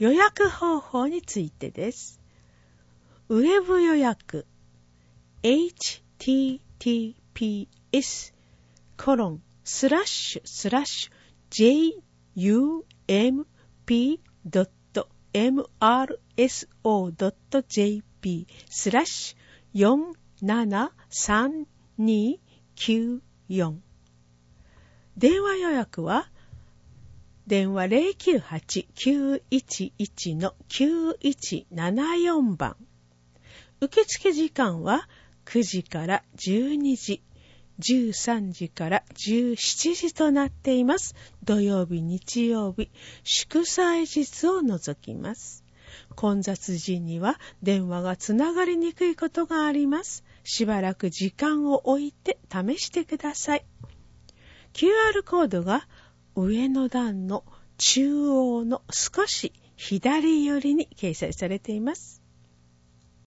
予約方法についてです。ウェブ予約 https://jump.mrso.jp/473-294 電話予約は電話 098-911-9174 番。受付時間は9時から12時、13時から17時となっています。土曜日、日曜日、祝祭日を除きます。混雑時には電話がつながりにくいことがあります。しばらく時間を置いて試してください。QR コードが上の段の中央の少し左寄りに掲載されています。